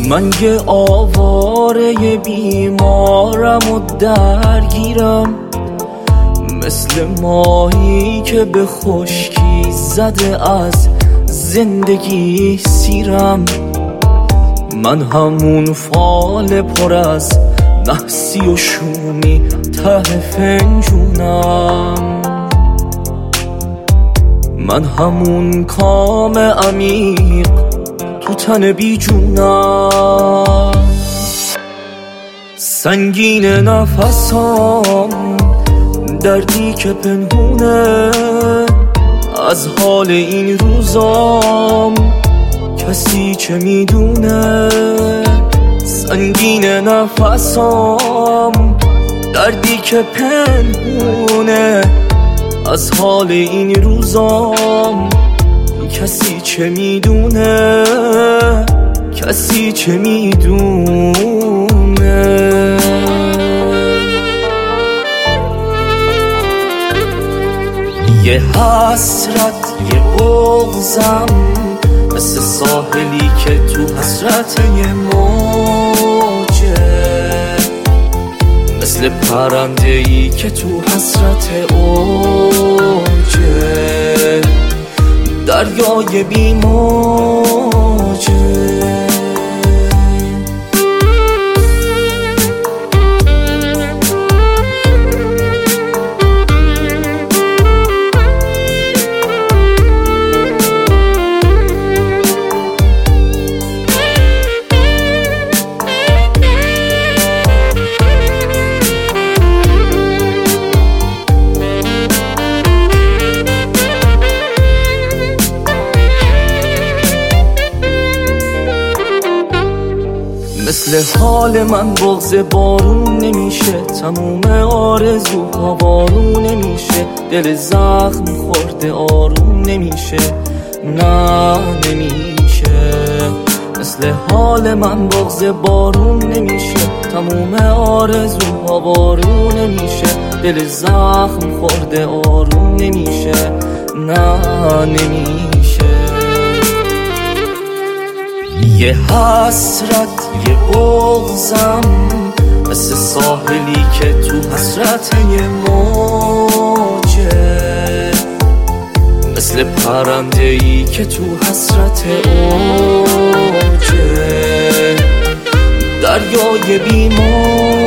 من یه آواره بیمارم و درگیرم، مثل ماهی که به خشکی زده از زندگی سیرم. من همون فال پر از نحسی و شومی ته فنجونم، من همون کام عمیق تو تن بی جونم. سنگین نفسام، دردی که پنهونه از حال این روزام، کسی چه میدونه. سنگین نفسام، دردی که پنهونه از حال این روزام، کسی چه میدونه، کسی چه میدونه. یه حسرت، یه بغضم، مثل ساحلی که تو حسرت یه موجه، مثل پرنده‌ای که تو حسرت اوجه، دریای بی موجه. مثل حال من بغض بارون نمیشه، تموم آرزوها بارون نمیشه، دل زخم خورده آروم نمیشه، نه نمیشه. مثل حال من بغض بارون نمیشه، تموم آرزوها بارون نمیشه، دل زخم خورده آروم نمیشه، نه نمیشه. یه حسرت، یه بغضم، مثل ساحلی که تو حسرت یه موجه، مثل پرنده‌ای که تو حسرت اوجه، دریای بی موجه.